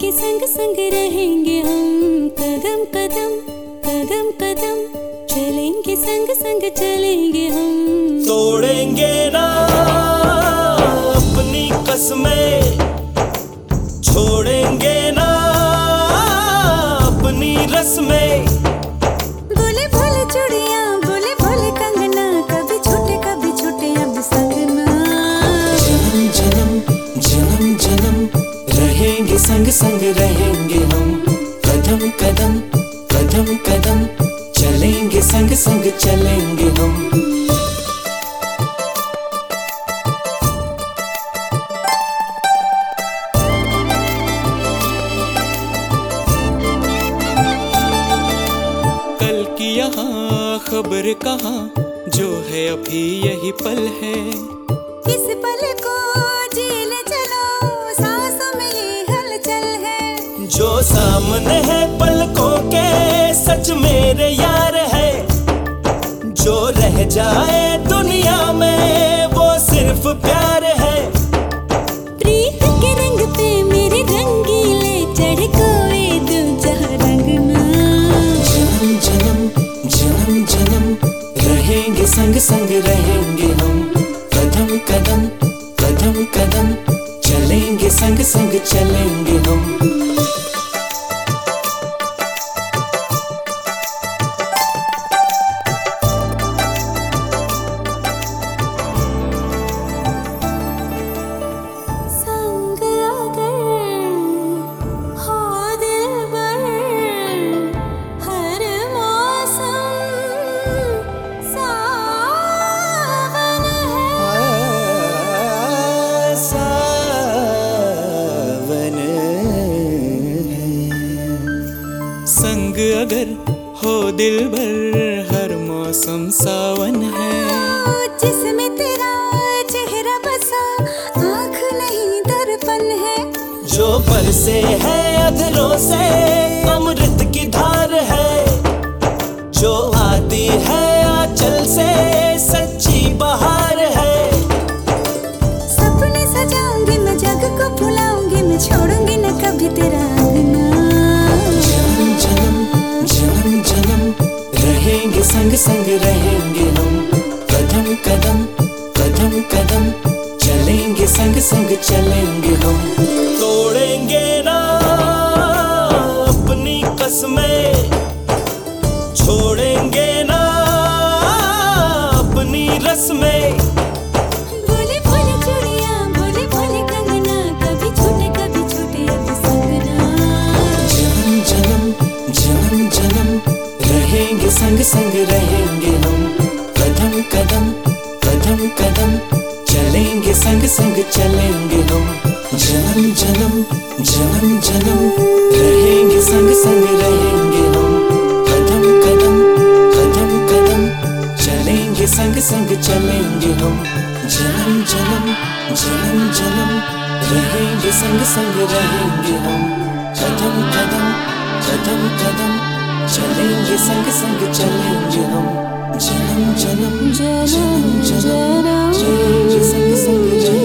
चलेंगे संग संग रहेंगे हम, कदम कदम कदम कदम चलेंगे संग संग चलेंगे हम। तोड़ेंगे ना अपनी कसमें, छोड़ेंगे ना अपनी रस्में। बोले भोले चूड़ियां, बोले भोले कंगना, कभी छूटे अब संग ना। जन्म जन्म जन्म जन्म रहेंगे संग संग रहेंगे हम, कदम कदम कदम कदम चलेंगे संग संग चलेंगे हम। कल की यहाँ खबर कहाँ, जो है अभी यही पल है। इस पल को जी ले चलो, सांसों में ये हलचल है। जो सामने है पलकों के सच मेरे यार है, जो रह जाए दुनिया में वो सिर्फ प्यार है। प्रीत के रंग पे मेरे रंगीले चढ़ कोई दूजा रंग ना। जन्म जन्म जन्म जन्म रहेंगे संग संग रहेंगे हम, कदम कदम कदम कदम चलेंगे संग संग चलेंगे हम। संग अगर हो दिल भर हर मौसम सावन है। जिसमें तेरा चेहरा बसा, आँख नहीं दर्पण है। जो बरसे है अधरों से अमृत की धार है, जो आती है आंचल से सच्ची बहार है। सपने सजाऊंगी मैं, जग को भुलाऊंगी मैं, छोड़ूंगी न कभी तेरा अंगना। जन्म जन्म रहेंगे संग संग रहेंगे हम, कदम कदम कदम कदम चलेंगे संग संग चलेंगे हम। तोड़ेंगे ना अपनी कसमें, छोड़ेंगे ना अपनी रस्में। बोले भोले चूड़ियां, बोले भोले कंगना, कभी छूटे अब संग ना। जन्म जन्म जन्म जन्म रहेंगे संग संग रहेंगे हम, कदम कदम कदम कदम चलेंगे संग संग चलेंगे हम। जन्म जन्म जन्म जन्म रहेंगे संग संग रहेंगे हम, कदम कदम कदम कदम चलेंगे संग संग चलेंगे हम। जन्म जन्म जन्म जन्म रहेंगे संग संग रहेंगे हम, कदम कदम कदम कदम चलेंगे संग संग चलेंगे हम। जन्म जन्म जन्म जन्म चलेंगे संग संग।